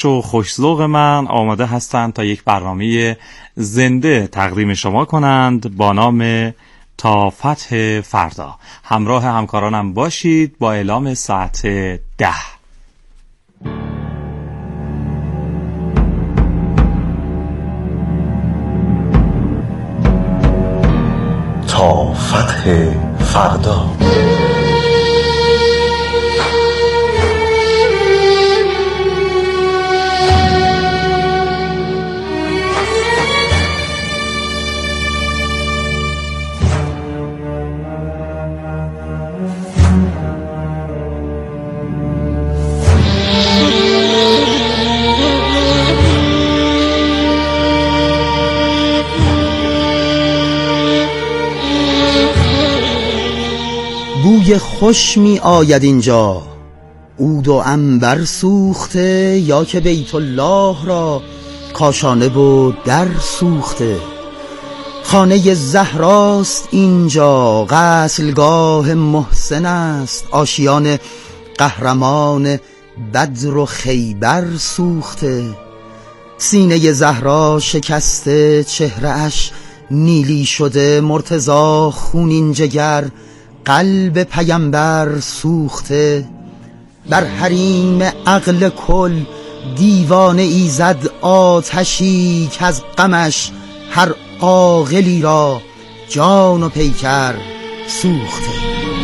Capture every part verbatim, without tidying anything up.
خوش و خوش‌ذوق من آماده هستند تا یک برنامه زنده تقدیم شما کنند با نام تا فتح فردا. همراه همکارانم باشید با اعلام ساعت ده. تا فتح فردا. بوی خوش می آید اینجا، عود و عنبر سوخته، یا که بیت الله را کاشانه و در سوخته. خانه زهراست اینجا، غسلگاه محسن است، آشیان قهرمان بدر و خیبر سوخته. سینه زهرا شکسته، چهره اش نیلی شده، مرتضی خونین جگر، قلب پیمبر سوخته. بر حریم عقل کل دیوانه ایزد آتشی، که از غمش هر عاقلی را جان و پیکر سوخته.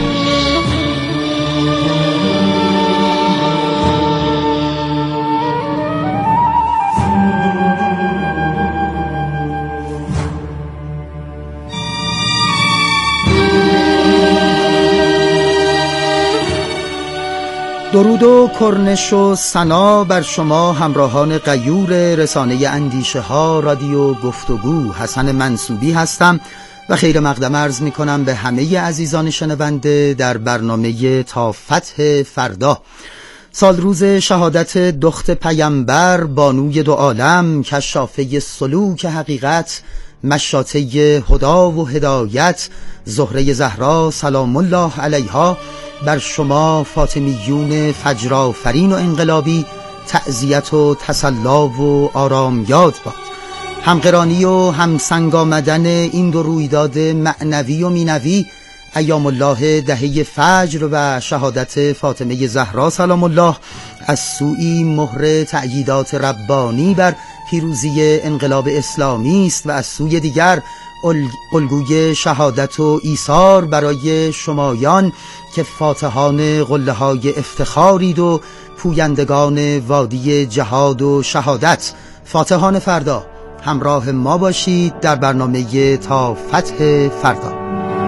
درود و کرنش و ثنا بر شما همراهان غیور رسانه اندیشه ها رادیو گفتگو. حسن منصوبی هستم و خیر مقدم عرض می کنم به همه عزیزان شنونده در برنامه تا فتح فردا. سال روز شهادت دخت پیمبر، بانوی دو عالم، کشافه سلوک حقیقت، مشاطه هدا و هدایت، زهره زهرا سلام الله علیها، بر شما فاطمیون فجرآفرین و انقلابی تعزیت و تسلا و آرام یاد باد. همقرانی و همسنگ آمدن این دو رویداد معنوی و مینوی، ایام الله دهه فجر و شهادت فاطمه زهرا سلام الله، از سوی مهر تأییدات ربانی بر پیروزی انقلاب اسلامی است و از سوی دیگر الگوی شهادت و ایثار برای شمایان که فاتحان قله های افتخارید و پویندگان وادی جهاد و شهادت. فاتحان فردا، همراه ما باشید در برنامه تا فتح فردا.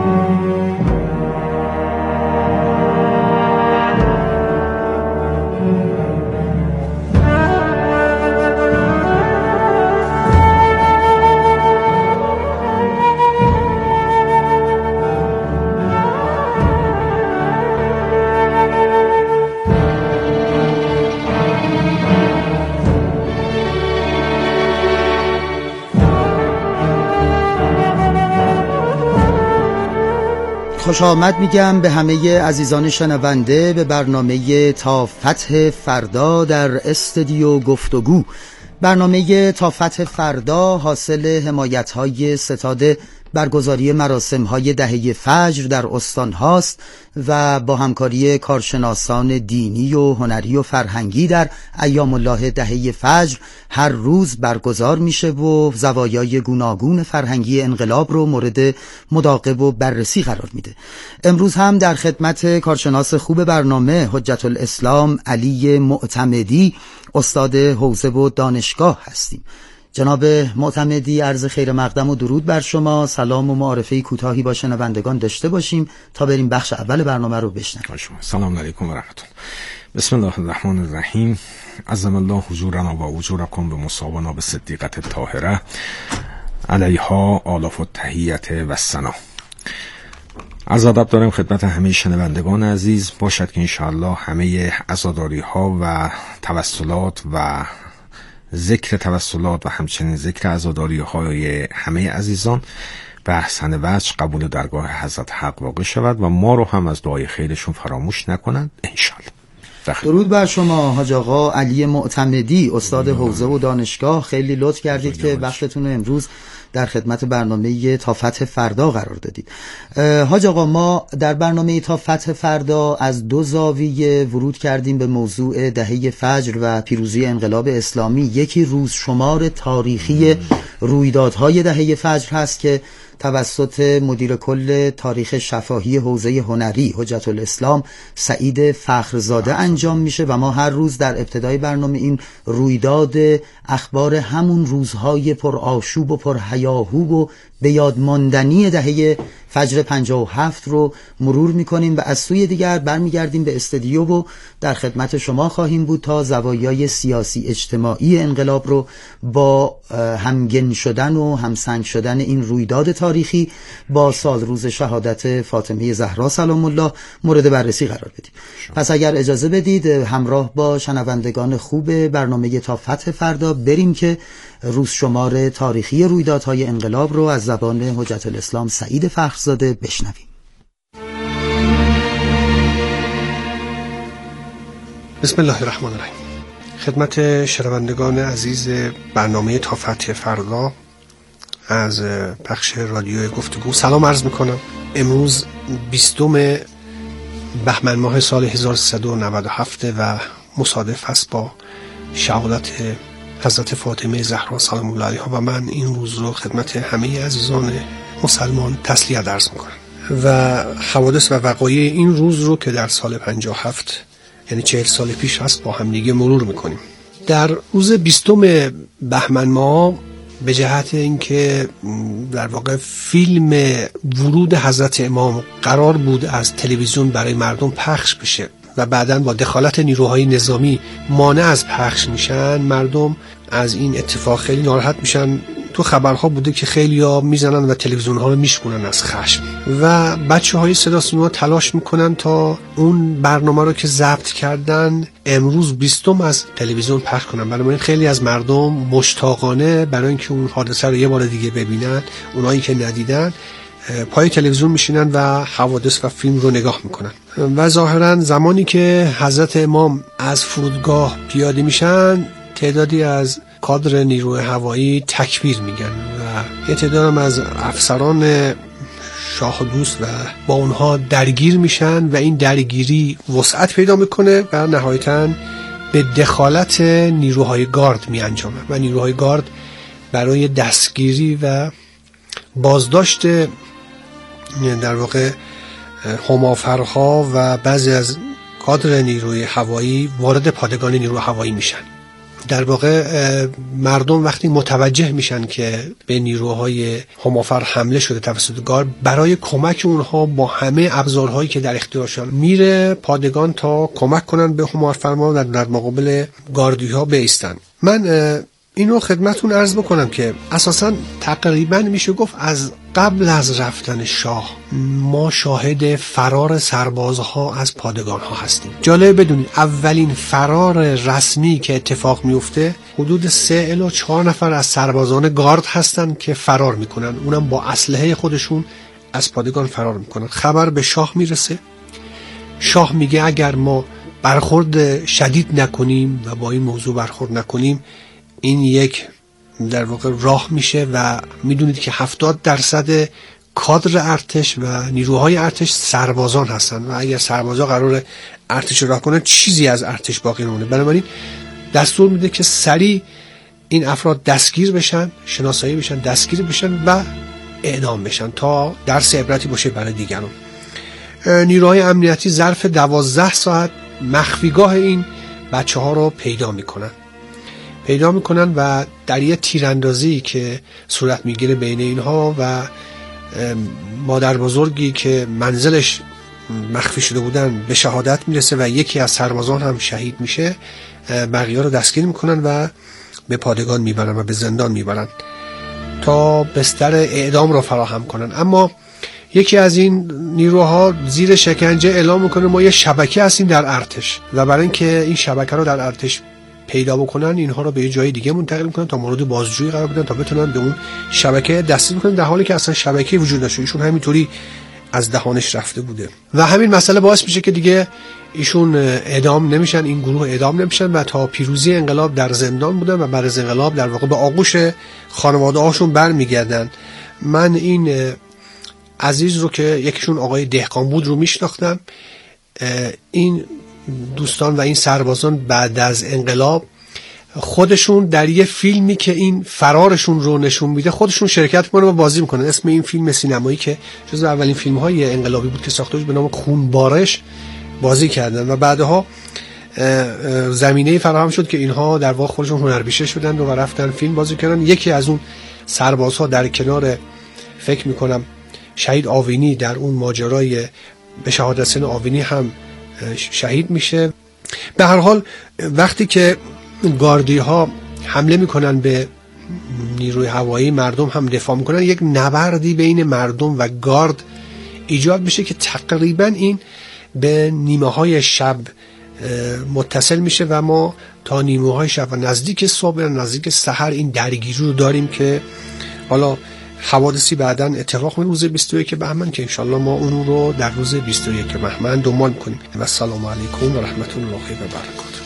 خوش آمد میگم به همه عزیزان شنونده به برنامه تا فتح فردا در استودیو گفتگو. برنامه تا فتح فردا حاصل حمایت‌های ستاد برگزاری مراسم‌های دهه فجر در استان هاست و با همکاری کارشناسان دینی و هنری و فرهنگی در ایام الله دهه فجر هر روز برگزار میشه و زوایای گوناگون فرهنگی انقلاب رو مورد مراقبه و بررسی قرار میده. امروز هم در خدمت کارشناس خوب برنامه حجت الاسلام علی معتمدی، استاد حوزه و دانشگاه هستیم. جناب معتمدی، عرض خیر مقدم و درود بر شما. سلام و معارفه کوتاهی با شنوندگان داشته باشیم تا بریم بخش اول برنامه رو بشنویم. سلام علیکم و رحمت الله. بسم الله الرحمن الرحیم. عظم الله حضورنا و اجورکم به مصابنا به صدیقت طاهره علیها آلاف التحیت و ثنا. از ادب دارم خدمت همه شنوندگان عزیز باشد که انشاءالله همه عزاداری ها و توسلات و ذکر توسلات و همچنین ذکر عزاداری های همه عزیزان به احسن وجه قبول درگاه حضرت حق واقع شود و ما رو هم از دعای خیرشون فراموش نکنند انشاءالله. درود بر شما حاج آقا علی معتمدی، استاد حوزه و دانشگاه. خیلی لطف کردید که وقتتون رو امروز در خدمت برنامه تا فتح فردا قرار دادید. حاج آقا، ما در برنامه تا فتح فردا از دو زاویه ورود کردیم به موضوع دهه فجر و پیروزی انقلاب اسلامی. یکی روز شمار تاریخی رویدادهای دهه فجر هست که توسط مدیر کل تاریخ شفاهی حوزه هنری حجت الاسلام سعید فخرزاده انجام میشه و ما هر روز در ابتدای برنامه این رویداد اخبار همون روزهای پر آشوب و پر هیاهو و به یاد ماندنی دهه فجر پنجاه و هفت رو مرور میکنیم و از سوی دیگر برمیگردیم به استودیو و در خدمت شما خواهیم بود تا زوایای سیاسی اجتماعی انقلاب رو با همگن شدن و همسنگ شدن این رویداد تاریخی با سال روز شهادت فاطمه زهرا سلام الله مورد بررسی قرار بدیم. پس اگر اجازه بدید همراه با شنوندگان خوب برنامه تا فتح فردا بریم که روز شمار تاریخی رویدادهای انقلاب رو از زبان حجت الاسلام سعید فخرزاده بشنویم. بسم الله الرحمن الرحیم. خدمت شنوندگان عزیز برنامه تا فتح فردا از بخش رادیو گفتگو سلام عرض میکنم. امروز بیستم بهمن ماه سال هزار و سیصد و نود و هفت و مصادف است با شهادت حضرت فاطمه زهرا سلام الله علیها و من این روز رو خدمت همه عزیزان مسلمان تسلیت عرض میکنم و حوادث و وقایع این روز رو که در سال پنجاه و هفت یعنی چهل سال پیش هست با هم دیگه مرور میکنیم. در روز بیستم بهمن ماه به جهت اینکه در واقع فیلم ورود حضرت امام قرار بود از تلویزیون برای مردم پخش بشه و بعداً با دخالت نیروهای نظامی مانع از پخش میشن، مردم از این اتفاق خیلی ناراحت میشن. تو خبرها بوده که خیلی‌ها میزنن و تلویزیون ها رو میشکنن از خشم و بچه‌های صدا سیما تلاش میکنن تا اون برنامه رو که ضبط کردن امروز بیستم از تلویزیون پخش کنن. بنابراین خیلی از مردم مشتاقانه برای اینکه اون حادثه رو یه بار دیگه ببینن، اونایی که ندیدن پای تلویزیون میشینن و حوادث و فیلم رو نگاه میکنن و ظاهرا زمانی که حضرت امام از فرودگاه پیاده میشن تعدادی از کادر نیروی هوایی تکبیر میگن و یه تعداد هم از افسران شاه و دوست و با اونها درگیر میشن و این درگیری وسعت پیدا میکنه و نهایتاً به دخالت نیروهای گارد میانجامه و نیروهای گارد برای دستگیری و بازداشت در واقع همافرها و بعضی از کادر نیروی هوایی وارد پادگان نیروی هوایی میشن. در واقع مردم وقتی متوجه میشن که به نیروهای همافر حمله شده توسط گارد، برای کمک اونها با همه ابزارهایی که در اختیارشان میره پادگان تا کمک کنن به همافرما و در مقابل گاردی ها بایستن. من اینو خدمتون عرض بکنم که اساساً تقریباً میشه گفت از قبل از رفتن شاه ما شاهد فرار سربازها از پادگان ها هستیم. جالب بدونید اولین فرار رسمی که اتفاق میفته حدود سه الی چهار نفر از سربازان گارد هستن که فرار میکنن، اونم با اسلحه خودشون از پادگان فرار میکنن. خبر به شاه میرسه، شاه میگه اگر ما برخورد شدید نکنیم و با این موضوع برخورد نکنیم این یک در واقع راه میشه و میدونید که هفتاد درصد کادر ارتش و نیروهای ارتش سربازان هستن و اگر سربازا قراره ارتش راه کنن چیزی از ارتش باقی نمونه. بنابراین دستور میده که سریع این افراد دستگیر بشن، شناسایی بشن، دستگیر بشن و اعدام بشن تا درس عبرتی باشه برای دیگران. نیروهای امنیتی ظرف دوازده ساعت مخفیگاه این بچه ها رو پیدا میکنن پیدا میکنن و در یه تیراندازی که صورت میگیره بین اینها و مادر بزرگی که منزلش مخفی شده بودن به شهادت میرسه و یکی از سربازان هم شهید میشه، بقیه رو دستگیر میکنن و به پادگان میبرن و به زندان میبرن تا بستر اعدام رو فراهم کنن. اما یکی از این نیروها زیر شکنجه اعلام میکنه ما یه شبکه هستیم در ارتش و برای اینکه این شبکه رو در ارتش پیدا بکنن اینها رو به یه جای دیگه منتقل میکنن تا مورد بازجویی قرار بدن تا بتونن به اون شبکه دسترسی کنن، در حالی که اصلا شبکه وجود نداشته. ایشون همینطوری از دهانش رفته بوده و همین مسئله باعث میشه که دیگه ایشون اعدام نمیشن، این گروه اعدام نمیشن و تا پیروزی انقلاب در زندان بودن و بعد از انقلاب در واقع به آغوش خانواده هاشون برمیگردن. من این عزیز رو که یکیشون آقای دهقان بود رو میشناختم. این دوستان و این سربازان بعد از انقلاب خودشون در یه فیلمی که این فرارشون رو نشون میده خودشون شرکت میکنن و بازی میکنن. اسم این فیلم سینمایی که جزو اولین فیلم های انقلابی بود که ساخته بود به نام خونبارش بازی کردن و بعدها زمینه فراهم شد که اینها در واقع خودشون هنرپیشه شدن و رفتن فیلم بازی کردن. یکی از اون سربازها در کنار فکر میکنم شهید آوینی در اون ماجرای به شهادت سن آوینی هم شهید میشه. به هر حال وقتی که گاردی ها حمله میکنن به نیروی هوایی، مردم هم دفاع میکنن، یک نبردی بین مردم و گارد ایجاد میشه که تقریبا این به نیمه های شب متصل میشه و ما تا نیمه های شب و نزدیک صبح و نزدیک سحر این درگیری رو داریم که حالا حوادثی بعداً اتفاق می روز بیست و یک بهمن که انشالله ما اون رو در روز بیست و یک بهمن دنبال میکنیم. و السلام علیکم و رحمت الله و برکاته.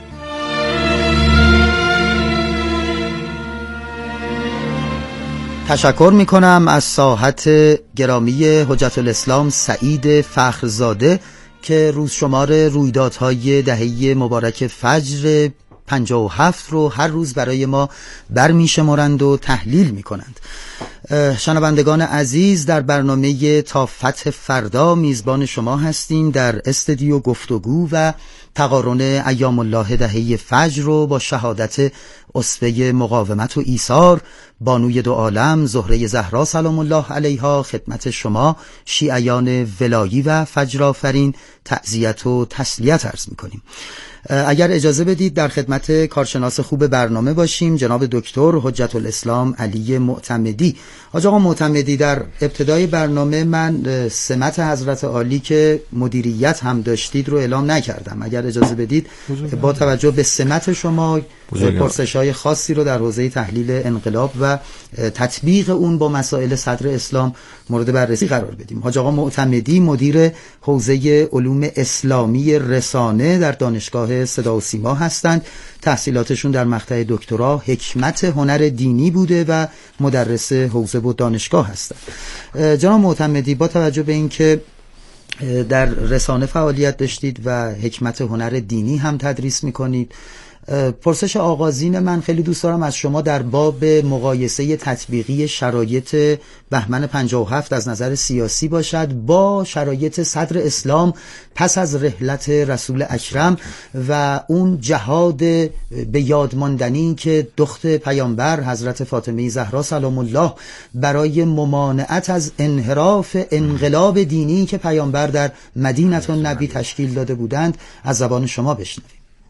تشکر میکنم از ساحت گرامی حجت الاسلام سعید فخرزاده که روز شمار رویدادهای دهه مبارک فجر پنجاه و هفت رو هر روز برای ما برمی شمارند و تحلیل می کنند. شنوندگان عزیز، در برنامه تا فتح فردا میزبان شما هستیم در استودیو گفتگو و تقارن ایام الله دهه فجر رو با شهادت اسوه مقاومت و ایثار بانوی دو عالم زهره زهرا سلام الله علیها خدمت شما شیعیان ولایی و فجر آفرین تعزیت و تسلیت عرض می‌کنیم. اگر اجازه بدید در خدمت کارشناس خوب برنامه باشیم، جناب دکتر حجت الاسلام علی معتمدی. حاج آقا معتمدی، در ابتدای برنامه من سمت حضرت عالی که مدیریت هم داشتید رو اعلام نکردم. اگر اجازه بدید با توجه به سمت شما پرسش‌های خاصی رو در حوزه تحلیل انقلاب و تطبیق اون با مسائل صدر اسلام مورد بررسی قرار بدیم. حاج آقا معتمدی مدیر حوزه علوم اسلامی رسانه در دانشگاه صدا و سیما هستند. تحصیلاتشون در مقطع دکترا حکمت هنر دینی بوده و مدرس حوزه و دانشگاه هستند. جناب معتمدی، با توجه به اینکه در رسانه فعالیت داشتید و حکمت هنر دینی هم تدریس میکنید، پرسش آغازین من خیلی دوست دارم از شما در باب مقایسه تطبیقی شرایط بهمن پنجاه و هفت از نظر سیاسی باشد با شرایط صدر اسلام پس از رحلت رسول اکرم و اون جهاد به یاد ماندنی که دخت پیامبر حضرت فاطمه زهرا سلام الله برای ممانعت از انحراف انقلاب دینی که پیامبر در مدینه النبی تشکیل داده بودند از زبان شما بشنویم.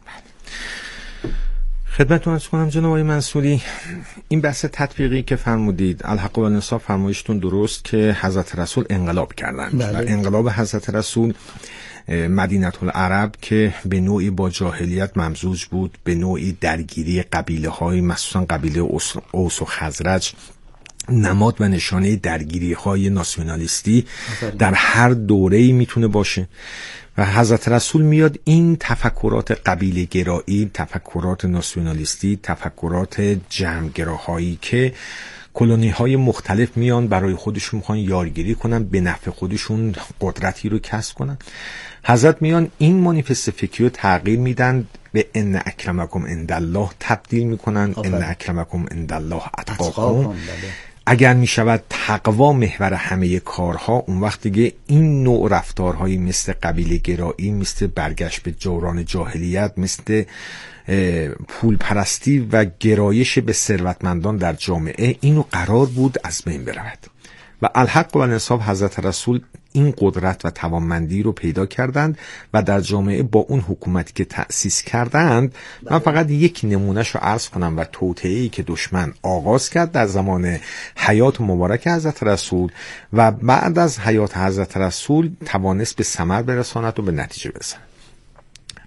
خدمتتون عرض کنم جناب آقای منصوری، این بحث تطبیقی که فرمودید الحق و الانصاف فرمایشتون درست که حضرت رسول انقلاب کردند و انقلاب حضرت رسول مدینه العرب که به نوعی با جاهلیت ممزوج بود، به نوعی درگیری قبیله های مخصوصا قبیله اوس و خزرج نماد و نشانه درگیری های ناسیونالیستی در هر دوره‌ای میتونه باشه و حضرت رسول میاد این تفکرات قبیله گرایی، تفکرات ناسیونالیستی، تفکرات جمعگراهایی که کلونی های مختلف میان برای خودشون میخوان یارگیری کنن، به نفع خودشون قدرتی رو کسب کنن، حضرت میان این مانیفست فکری رو تغییر میدن، به ان اکرمکم عندالله تبدیل میکنن. ان اکرمکم عندالله اتقاکم. اگر می شود تقوا محور همه کارها، اون وقت دیگه این نوع رفتارهایی مثل قبیله گرایی، مثل برگشت به دوران جاهلیت، مثل پول پرستی و گرایش به ثروتمندان در جامعه، اینو قرار بود از بین برود و الحق و الانصاف حضرت رسول این قدرت و توانمندی رو پیدا کردند و در جامعه با اون حکومتی که تأسیس کردند، من فقط یک نمونهش رو عرض کنم و توطئه‌ای که دشمن آغاز کرد در زمان حیات مبارک حضرت رسول و بعد از حیات حضرت رسول توانست به ثمر برساند و به نتیجه برساند.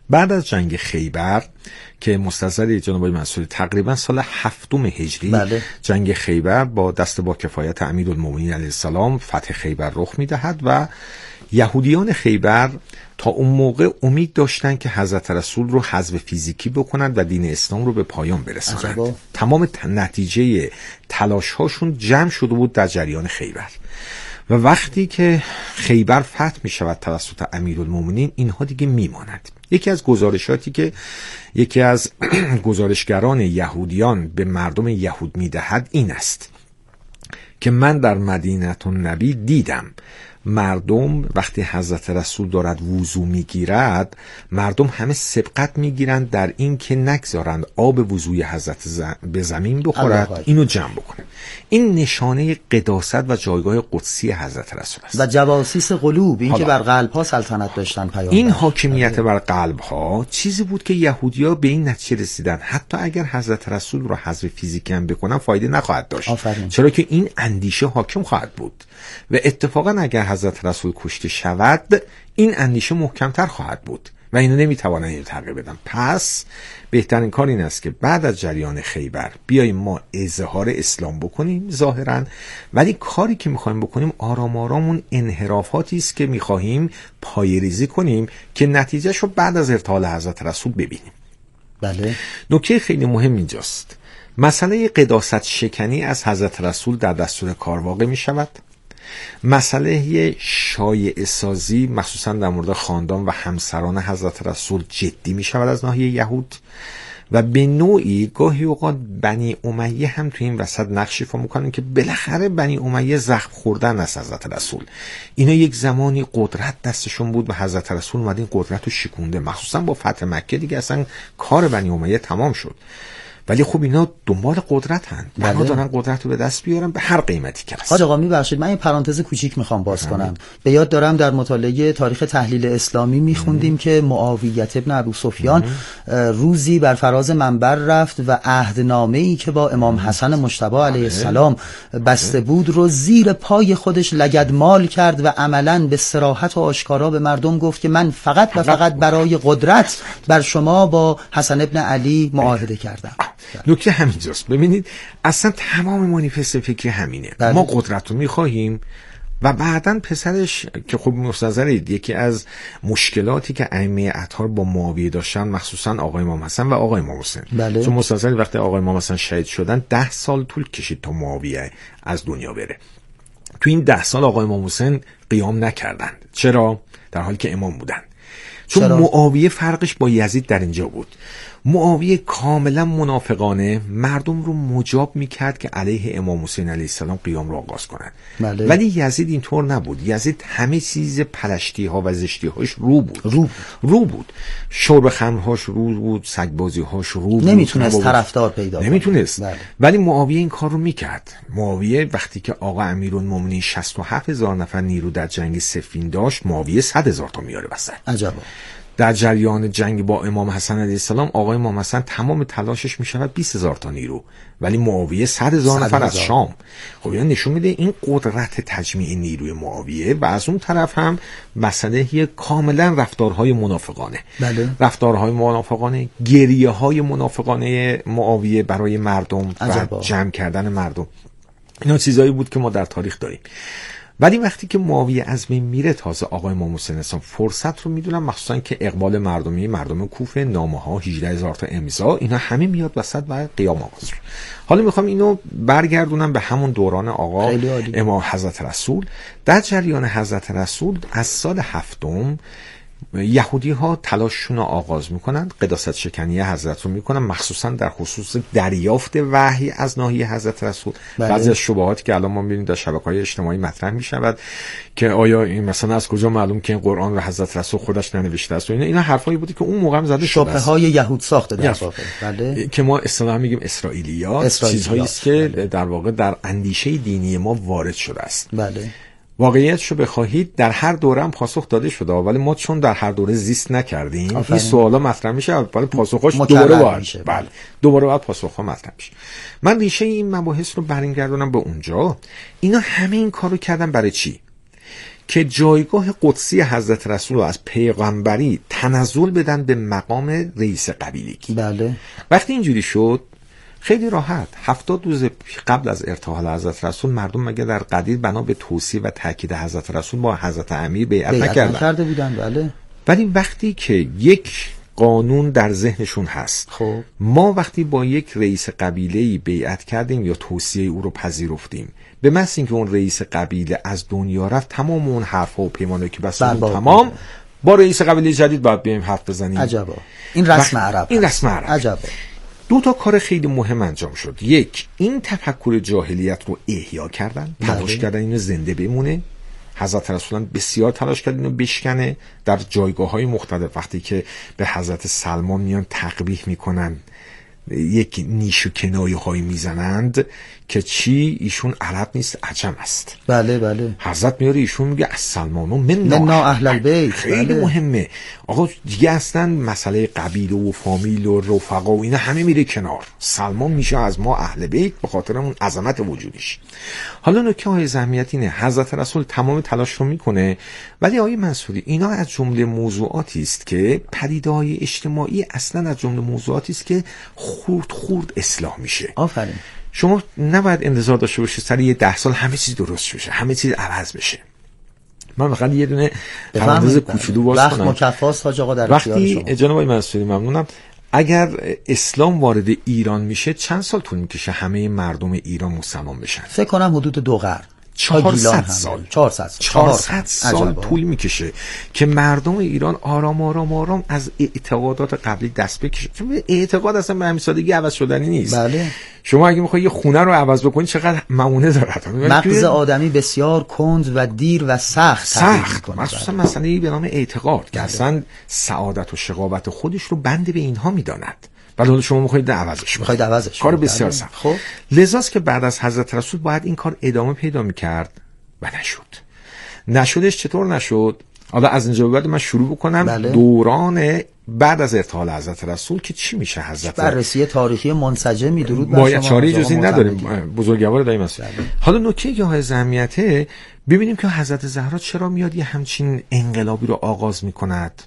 بعد از جنگ خیبر که مستظر جناب آقای منصوری تقریبا سال هفتم هجری بله. جنگ خیبر با دست با کفایت امیرالمومنین علیه السلام فتح خیبر رخ میدهد و یهودیان خیبر تا اون موقع امید داشتن که حضرت رسول رو حذف فیزیکی بکنند و دین اسلام رو به پایان برسانند. تمام نتیجه تلاش هاشون جمع شده بود در جریان خیبر و وقتی که خیبر فتح می شود توسط امیرالمومنین اینها دیگه می ماند. یکی از گزارشاتی که یکی از گزارشگران یهودیان به مردم یهود می دهد این است که من در مدینه النبی دیدم مردم وقتی حضرت رسول دارد وضو میگیرد مردم همه سبقت میگیرند در این که نگذارند آب وضوی حضرت ز... به زمین بخورد، اینو جمع بکنه. این نشانه قداست و جایگاه قدسی حضرت رسول است و جواسیس قلوب، این که بر قلب ها سلطنت داشتن پیامبر. این حاکمیت بر قلب ها چیزی بود که یهودی‌ها به این نتیجه رسیدن حتی اگر حضرت رسول رو حذف فیزیکی هم بکنن فایده نخواهد داشت. آفرین. چرا که این اندیشه حاکم خواهد بود و اتفاقا اگر حضرت رسول کشته شود این اندیشه محکمتر خواهد بود و اینو نمیتوانن اینو تغییر بدن. پس بهترین کار این است که بعد از جریان خیبر بیاییم ما اظهار اسلام بکنیم ظاهرا، ولی کاری که میخوایم بکنیم آرام آرام اون انحرافاتی است که میخواهیم پایه‌ریزی کنیم که نتیجهش رو بعد از ارتحال حضرت رسول ببینیم. بله. نکته خیلی مهم اینجاست، مسئله قداست شکنی از حضرت رسول در دستور کار واقع میشود. مسئله شایعه سازی مخصوصا در مورد خاندان و همسران حضرت رسول جدی می شود از ناحیه یهود و به نوعی گاهی اوقات بنی امیه هم تو این وسط نقش ایفا میکنن که بالاخره بنی امیه زخم خوردن از حضرت رسول. اینا یک زمانی قدرت دستشون بود و حضرت رسول اومد این قدرت رو شکونده، مخصوصا با فتح مکه دیگه اصلا کار بنی امیه تمام شد. ولی خب اینا دنبال قدرت هستند. بنا دارن قدرت رو به دست بیارن به هر قیمتی که هست. حاج آقا میبخشید من یه پرانتز کوچیک میخوام باز هم. کنم. به یاد دارم در مطالعه تاریخ تحلیل اسلامی میخوندیم که معاویه ابن ابو سفیان روزی بر فراز منبر رفت و عهدنامه‌ای که با امام حسن مجتبی علیه السلام بسته بود رو زیر پای خودش لگدمال کرد و عملاً به صراحت و آشکارا به مردم گفت که من فقط و فقط برای قدرت بر شما با حسن ابن علی معاهده کردم. نکته همینجاست. ببینید اصلا تمام مانیفست فکری همینه. بله. ما قدرت رو میخواهیم و بعداً پسرش که خب مستظرید یکی از مشکلاتی که ائمه اطهار با معاویه داشتن مخصوصا آقای امام حسن و آقای امام حسین، بله. چون مستظرید وقتی آقای امام حسن شهید شدن ده سال طول کشید تا معاویه از دنیا بره. تو این ده سال آقای امام حسین قیام نکردند. چرا؟ در حالی که امام بودن. چون چرا؟ معاویه فرقش با یزید در اینجا بود. معاویه کاملا منافقانه مردم رو مجاب میکرد که علیه امام حسین علیه السلام قیام رو آغاز کنند. بله. ولی یزید اینطور نبود. یزید همه چیز پلشتی ها و زشتی هاش رو بود. رو, رو بود. شرب خمرهاش رو بود، سگبازی هاش رو بود. نمیتونست طرفدار پیدا کنه. نمیتونست. بله. ولی معاویه این کار رو میکرد. معاویه وقتی که آقا امیرالمومنین شصت و هفت هزار نفر نیرو در جنگ صفین داشت، معاویه صد هزار تا میاره وسط. عجبا. در جریان جنگ با امام حسن علیه السلام آقای امام حسن تمام تلاشش میشود بیست هزار تا نیرو، ولی معاویه صد هزار نفر از شام. خب اینا نشون میده این قدرت تجمیع نیروی معاویه و از اون طرف هم مسئله کاملا رفتارهای منافقانه. بله. رفتارهای منافقانه، گریه های منافقانه معاویه برای مردم عجبا. و جمع کردن مردم، اینا چیزایی بود که ما در تاریخ داریم. ولی وقتی که معاویه از بین میره تازه آقای امام حسین اسلام فرصت رو میدونن، مخصوصا که اقبال مردمی مردم کوفه، نامه ها، هجده هزار تا امضا، اینا همه میاد وسط و قیام آغاز. حالا میخوام اینو برگردونم به همون دوران آقا امام حضرت رسول. در جریان حضرت رسول از سال هفتم یهودی ها تلاششون رو آغاز میکنن، قداست شکنی حضرت رو میکنن، مخصوصا در خصوص دریافت وحی از ناحیه حضرت رسول. بله. بعضی از شبهاتی که الان ما میبینیم در شبکه‌های اجتماعی مطرح میشود که آیا این مثلا از کجا معلوم که این قرآن رو حضرت رسول خودش ننوشته است و اینا اینا حرفایی بودی که اون موقع هم زده شده است. شبهه‌های یهود ساخته در واقع. بله. که ما اصطلاحاً میگیم اسرائیلیات، چیزهایی است که بله. در واقع در اندیشه دینی ما وارد شده است. بله. واقعیتشو بخواهید در هر دوره هم پاسخ داده شده، ولی ما چون در هر دوره زیست نکردیم آفرین. این سوالا مطرح میشه، ولی پاسخش دوباره باید بله دوباره باید پاسخها مطرح میشه. من ریشه این مباحث رو برمیگردونم به اونجا. اینا همه این کارو کردن برای چی؟ که جایگاه قدسی حضرت رسول رو از پیغمبری تنزل بدن به مقام رئیس قبیلگی. بله. وقتی اینجوری شد خیلی راحت هفتاد روز قبل از ارتحال حضرت رسول مردم مگه در قدیر بنا به توصیه و تاکید حضرت رسول با حضرت امیر بیعت نکردن؟ نکرده بودن. بله. ولی وقتی که یک قانون در ذهنشون هست، خب ما وقتی با یک رئیس قبیله‌ای بیعت کردیم یا توصیه او رو پذیرفتیم، به محض اینکه اون رئیس قبیله از دنیا رفت تمام اون حرفا و پیمانهایی که بستیم تمام با رئیس قبیله جدید باید بیایم حرف بزنیم. عجبا. این رسم عرب. این رسم عرب. عجبا. دو تا کار خیلی مهم انجام شد. یک، این تفکر جاهلیت رو احیا کردن، تلاش کردن اینو زنده بمونه. حضرت رسول بسیار تلاش کرد اینو بشکنه در جایگاه‌های مختلف. وقتی که به حضرت سلمان میان تقبیح میکنن، یک نیش و کنایه هایی میزنند که چی ایشون عرب نیست عجم است. بله بله. حضرت میاره ایشون میگه از سلمان و مننا من اهل البیت. خیلی بله. مهمه آقا دیگه اصلا مسئله قبیله و فامیل و رفقا و اینا همه میره کنار. سلمان میشه از ما اهل بیت به خاطر اون عظمت وجودش. حالا نکته های اهمیت اینه حضرت رسول تمام تلاش رو میکنه، ولی آقای منصوری اینا از جمله موضوعاتی است که پدیده‌های اجتماعی اصلا از جمله موضوعاتی است که خورد خورد اصلاح میشه. آفرین. شما نباید انتظار داشته باشید سر یه ده سال همه چیز درست بشه، همه چیز عوض بشه. من فقط یه دونه پرانتز کوچولو باز کنم. وقت مکفاست حاج آقا در وقتی جناب آقای منصوری ممنونم، اگر اسلام وارد ایران میشه چند سال طول میکشه همه مردم ایران مسلمان بشن؟ فکر کنم حدود دو قرن. چهارصد سال چهارصد چهارصد سال طول میکشه که مردم ایران آرام آرام آرام از اعتقادات قبلی دست بکشه. چون اعتقاد اصلا به همین سادگی عوض شدنی نیست. بله. شما اگه میخوای یه خونه رو عوض بکنی چقدر معونه داره. مغز آدمی بسیار کند و دیر و سخت سخت مخصوصا مسئله به نام اعتقاد که اصلا سعادت و شقاوت خودش رو بند به اینها میداند. ولی حالا شما میخواید عوضش میخواید عوضش کار بسیار سخت. خب لذاست که بعد از حضرت رسول باید این کار ادامه پیدا میکرد و نشد. نشدش چطور نشد؟ حالا از اینجا بعد من شروع بکنم. بله. دوران بعد از ارتحال حضرت رسول که چی میشه حضرت بررسی تاریخی منسجمی درود بر باید چاره جزئی نداریم بزرگوار دایم است. بله. حالا نکته که های اهمیته ببینیم که حضرت زهرا چرا میاد یه همچین انقلابی رو آغاز میکند.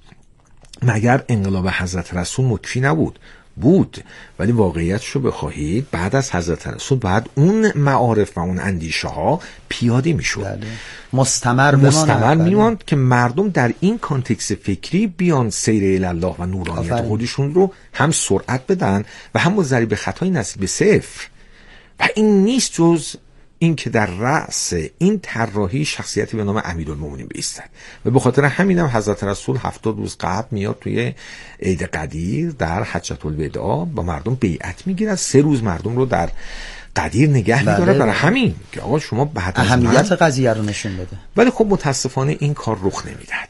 مگر انقلاب حضرت رسول مکفی نبود؟ بود، ولی واقعیتش رو بخواهید بعد از حضرت رسول بعد اون معارف و اون اندیشه ها پیاده میشد. بله. مستمر مستمر میماند که مردم در این کانتکست فکری بیان سیر الله و نورانیت آفرین. خودشون رو هم سرعت بدن و هم با ضریب خطای نزدیک به صفر. و این نیست جز این که در رأس این طراحی شخصیتی به نام امیرالمومنین بایستد و به خاطر همینم هم حضرت رسول هفتاد روز قبل میاد توی عید قدیر در حجة الوداع با مردم بیعت میگیره، سه روز مردم رو در قدیر نگه میداره. بله. برای همین که آقا شما بعد از اهمیت من... قضیه رو نشون بده. ولی خب متاسفانه این کار رخ نمیداد.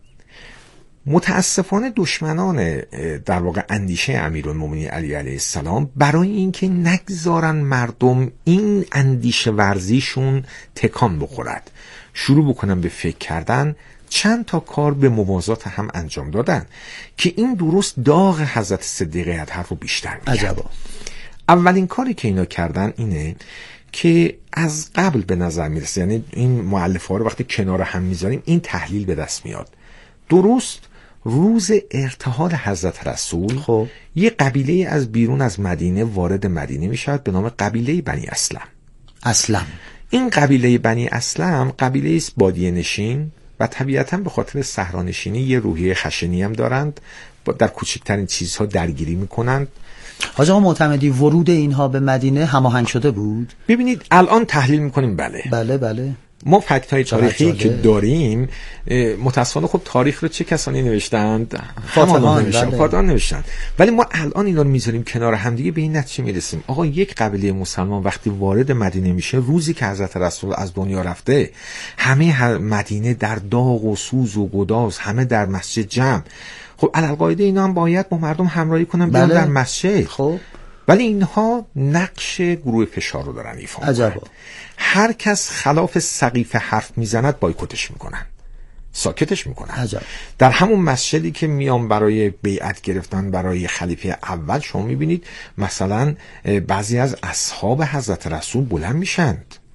متاسفانه دشمنان در واقع اندیشه امیرالمومنین علی علیه السلام برای اینکه نگذارن مردم این اندیشه ورزیشون تکان بخورد شروع بکنن به فکر کردن، چند تا کار به موازات هم انجام دادن که این درست داغ حضرت صدیقه اطهر رو بیشتر می‌کرد. عجبا. اولین کاری که اینا کردن اینه که از قبل به نظر میرسه، یعنی این مؤلفه‌ها رو وقتی کنار هم میذاریم این تحلیل به دست میاد. درست روز ارتحال حضرت رسول خب یه قبیله از بیرون از مدینه وارد مدینه میشد به نام قبیله بنی اسلم. اسلم این قبیله بنی اسلم قبیله است بادیه نشین و طبیعتاً به خاطر صحرانشینی یه روحیه خشنی هم دارند، در کوچکترین چیزها درگیری میکنند. حاج آقا معتمدی ورود اینها به مدینه هماهنگ شده بود؟ ببینید الان تحلیل میکنیم. بله بله بله. ما فکت های تاریخی که داریم متاسفانه خب تاریخ رو چه کسانی نوشتند؟ فاطمیان نوشتند. فاطمیان نوشتند. ولی ما الان اینا رو میذاریم کنار هم دیگه به این نتیجه میرسیم آقا یک قبیله مسلمان وقتی وارد مدینه میشه، روزی که حضرت رسول از دنیا رفته، همه مدینه در داغ و سوز و گداز، همه در مسجد جمع. خب علالقاعده اینا هم باید با مردم همراهی کنن بیان در مسجد. خب ولی اینها نقش گروه فشار رو دارن ایفا میکنن. هر کس خلاف سقیفه حرف میزند بایکوتش میکنن، ساکتش میکنن. عجب. در همون مسجدی که میان برای بیعت گرفتن برای خلیفه اول، شما میبینید مثلا بعضی از اصحاب حضرت رسول بلند میشند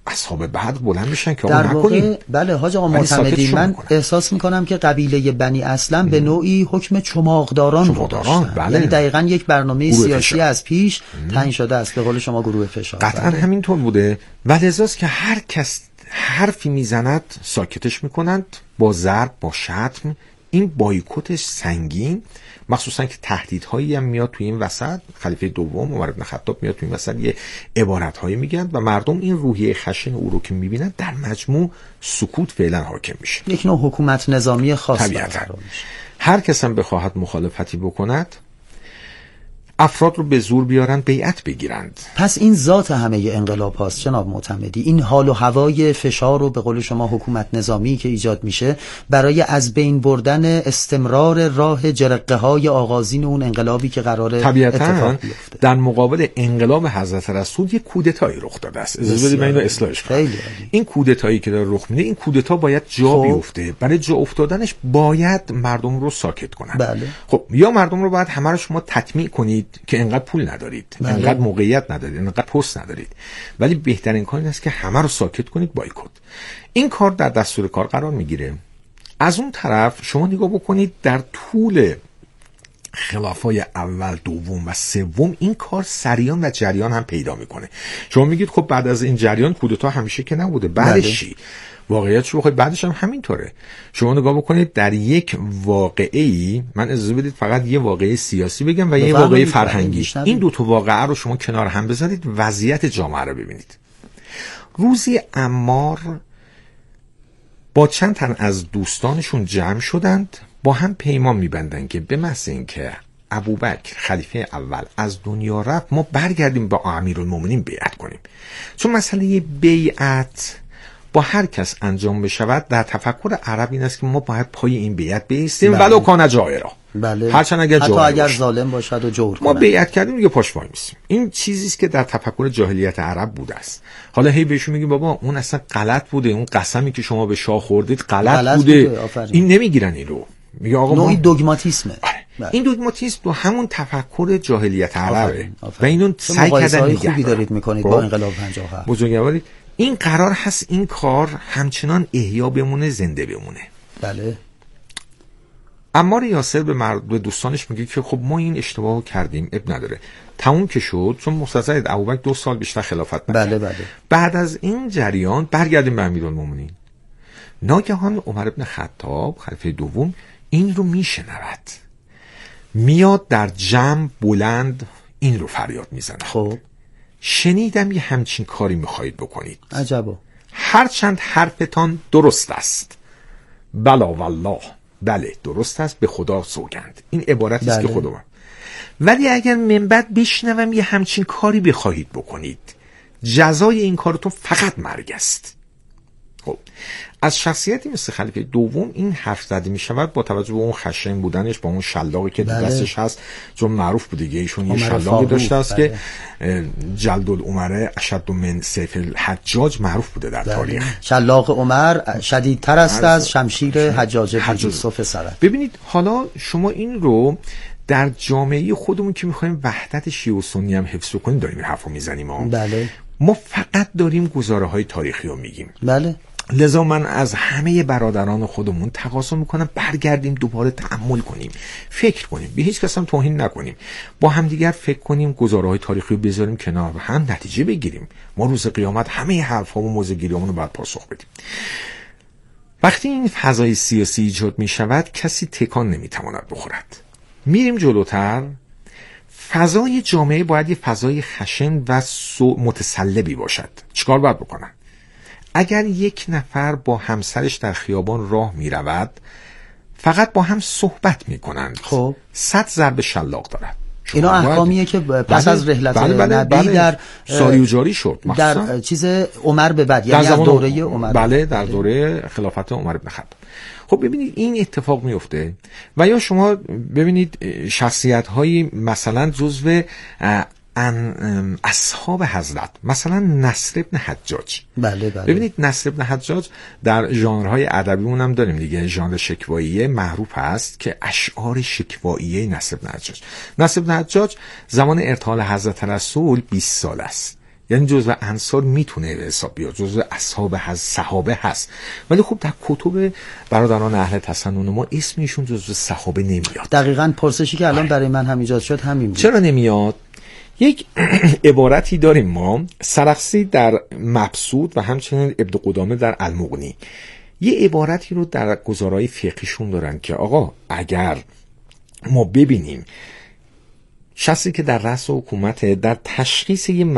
اصحاب بدر بلند میشن که در آقا واقع نکنیم. بله حاج آقا ولی معتمدی، ساکتشون من میکنن. احساس میکنم که قبیله بنی اسلم به نوعی حکم چماقداران رو چماقداران، داشتن. بله. یعنی دقیقاً یک برنامه گروه سیاسی فشار. از پیش تعیین شده است، به قول شما گروه فشار. قطعا بله. همینطور بوده و لذاست که هر کس حرفی میزند ساکتش میکنند با ضرب، با شتم. این بایکوتش سنگین، مخصوصا که تهدیدهایی هم میاد توی این وسط. خلیفه دوم عمر بن خطاب میاد توی این وسط یه عبارتهایی میگن و مردم این روحیه خشن او رو که میبینن در مجموع سکوت فعلا حاکم میشه. یک نوع حکومت نظامی خاص طبیعتا برقرار میشه. هر کس هم بخواهد مخالفتی بکند افراد رو به زور بیارن بیعت بگیرند. پس این ذات همه انقلاب هاست جناب معتمدی، این حال و هوای فشار رو به قول شما حکومت نظامی که ایجاد میشه برای از بین بردن استمرار راه جرقه های آغازین اون انقلابی که قرار طبیعتاً بیفته. در مقابل انقلاب حضرت رسول یک کودتایی رخ داده است. اجازه بدید من اینو اصلاحش کنم. این کودتایی که داره رخ میده، این کودتا باید جا خب. بیفته. برای جا افتادنش باید مردم رو ساکت کنن. بله. خب یا مردم رو باید همه رو شما تطمیع کنید که انقدر پول ندارید، بله. انقدر موقعیت ندارید، انقدر پست ندارید، ولی بهترین کار این است که همه رو ساکت کنید، بایکوت. این کار در دستور کار قرار میگیره. از اون طرف شما نگاه بکنید در طول خلافای اول، دوم و سوم این کار سریان و جریان هم پیدا میکنه. شما میگید خب بعد از این جریان کودتا همیشه که نبوده، بعدش چی؟ واقعیت شو بخواید بعدش هم همینطوره. شما نگاه بکنید در یک واقعه‌ای، من اجازه بدید فقط یه واقعه سیاسی بگم و یه واقعه فرهنگی. این دو تا واقعه رو شما کنار هم بذارید، وضعیت جامعه رو ببینید. روزی عمار با چند تن از دوستانشون جمع شدند، با هم پیمان میبندن که به محض اینکه ابوبکر خلیفه اول از دنیا رفت ما برگردیم با امیرالمومنین بیعت کنیم. چون مسئله بیعت با هر کس انجام بشود در تفکر عرب این است که ما باید پای این بیعت بایستیم ولو کان جائرا. بله. هرچند اگر حتی جائر اگر باشه. ظالم باشد و جور ما کند. بیعت کردیم دیگه پاش وای میسیم. این چیزی است که در تفکر جاهلیت عرب بوده است. حالا هی بهشون میگیم بابا اون اصلا غلط بوده، اون قسمی که شما به شاه خوردید غلط, غلط بوده, بوده. این نمیگیرن این رو. میگه آقا نوعی ما... دوگماتیسمه. بله. این دوگماتیسم تو همون تفکر جاهلیت عربه و اینو سعی کردن نگه خوبی دارید میکنید با انقلاب پنجاه و هفت. بزرگواری این قرار هست این کار همچنان احیا بمونه، زنده بمونه. بله. عمار یاسر به مرد به دوستانش میگه که خب ما این اشتباهو کردیم، اب نداره. تموم که شد، چون مستضعف ابوبکر دو سال بیشتر خلافت نکرد. بله بله. بعد از این جریان برگردیم به امیرالمومنین. ناگهان عمر بن خطاب خلیفه دوم این رو میشنود، میاد در جمع بلند این رو فریاد میزنه. خب شنیدم یه همچین کاری میخواهید بکنید. عجبا. هرچند حرفتان درست است. بلا والله، بله درست است، به خدا سوگند. این عبارتی است بله. که خدا من. ولی اگر من بعد بشنوم یه همچین کاری بخواهید بکنید، جزای این کارتون فقط مرگ است. خب از شخصیتی مثل خلیفه دوم این حرف زده می شود با توجه به اون خشن بودنش، با اون شلاقی که بله. دستش هست، چون معروف بوده دیگه ایشون یه شلاقی فاروق. داشته است بله. که جلد العمره اشد من سیف الحجاج معروف بوده در بله. تاریخ. شلاق عمر شدیدتر است از شمشیر حجاج بن یوسف سرد. ببینید حالا شما این رو در جامعه خودمون که میخوایم وحدت شیعه و سنی هم حفظ کنیم داریم این حرفو میزنیم ها. بله. ما فقط داریم گزاره های تاریخی رو میگیم. بله. لذا من از همه برادران خودمون تقاضا میکنم برگردیم دوباره تأمل کنیم، فکر کنیم، به هیچ کس هم توهین نکنیم، با همدیگر فکر کنیم، گزاره‌های تاریخی رو بذاریم کنار و هم نتیجه بگیریم. ما روز قیامت همه حرف‌ها و موزه‌گیری‌هامون رو باید پاسخ بدیم. وقتی این فضای سیاسی ایجاد میشود کسی تکان نمیتواند بخورد. میریم جلوتر. فضای جامعه باید یه فضای خشن و متسلبی باشد. چیکار باید بکنن؟ اگر یک نفر با همسرش در خیابان راه می رود فقط با هم صحبت می کنند، خب صد ضرب شلاق دارد. اینا احکامیه که پس از رحلت بله بله نبی بله در ساری و جاری شد در چیز عمر به بعد، یعنی از دوره عمر، بله در دوره خلافت عمر بن خطاب. خب ببینید این اتفاق میفته. و یا شما ببینید شخصیت هایی مثلا جزو ان اصحاب حضرت، مثلا نصر ابن حجاج. بله بله. ببینید نصر ابن حجاج در ژانرهای ادبی اونم داریم دیگه، ژانر شکواییه معروف هست که اشعار شکواییه نصر ابن حجاج. نصر ابن حجاج زمان ارتحال حضرت رسول بیست سال است، یعنی جزء انصار میتونه به حساب بیاد، جزء اصحاب هست، صحابه هست، ولی خب در کتب برادران اهل تسنن ما اسم ایشون جزء صحابه نمیاد. دقیقاً پرسشی که الان برای من هم ایجاد شد همین بود. چرا نمیاد؟ یک عبارتی داریم ما، سرخسی در مبسوط و همچنین ابن قدامه در المغنی، یه عبارتی رو در گزارهای فقهیشون دارن که آقا اگر ما ببینیم شخصی که در رأس حکومت در تشخیص یه